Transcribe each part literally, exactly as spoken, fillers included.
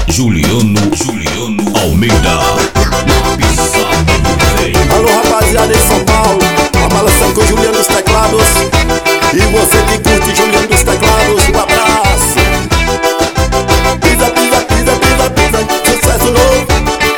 Juliano, Juliano Almeida. Alô rapaziada em São Paulo, a balança com o Juliano dos Teclados. E você que curte Juliano dos Teclados, um abraço. Pisa, pisa, pisa, pisa, pisa, sucesso novo.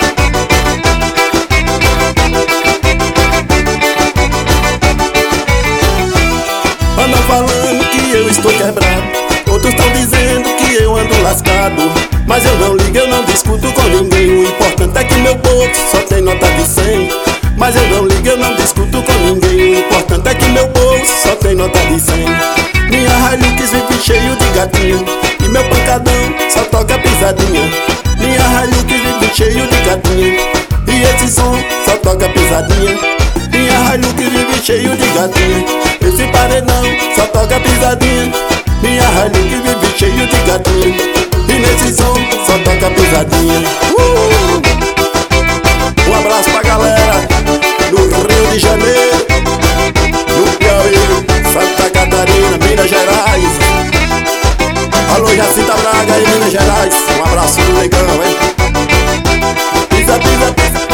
Andam falando que eu estou quebrado, outros estão dizendo que eu ando lascado. Mas eu não ligo, eu não discuto com ninguém. O importante é que meu bolso só tem nota de cem. Mas eu não ligo, eu não discuto com ninguém. O importante é que meu bolso só tem nota de cem. Minha Hilux vive cheio de gatinho, e meu pancadão só toca pisadinha. Minha Hilux vive cheio de gatinho, e esse som só toca pisadinha. Minha Hilux vive cheio de gatinho, esse paredão só toca pisadinha. Minha Hilux vive cheio de gatinho, e nesse som só toca pisadinha. uh! Um abraço pra galera do Rio de Janeiro, do Piauí, Santa Catarina, Minas Gerais. Alô Jacinta Braga aí, Minas Gerais. Um abraço do legal, hein? Pisa, pisa, pisa.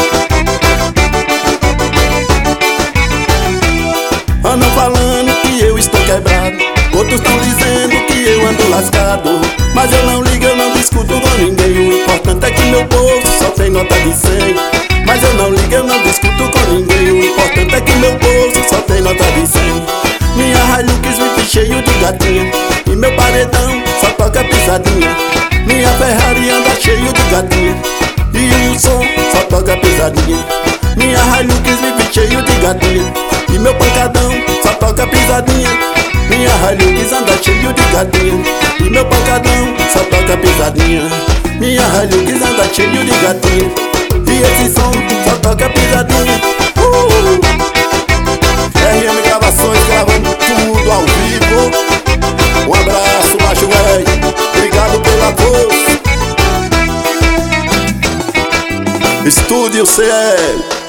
Andam falando que eu estou quebrado, outros estão dizendo que eu ando lascado. Mas eu não ligo, eu não discuto com ninguém. O importante é que meu bolso só tem nota de cem. Mas eu não ligo, eu não discuto com ninguém. O importante é que meu bolso só tem nota de cem. Minha Hilux vive cheio de gatinha, e meu paredão só toca pisadinha. Minha Ferrari anda cheio de gatinha, e o som só toca pisadinha. Minha Hilux vive cheio de gatinha, e meu pancadão só toca pisadinha. Minha Hilux anda cheio de gatinha, e meu pancadão só toca pisadinha. Minha Hilux anda cheio de gatinha, e esse som só toca pisadinha. uh! R M Gravações gravando tudo ao vivo. Um abraço, macho velho, obrigado pela voz. Estúdio C L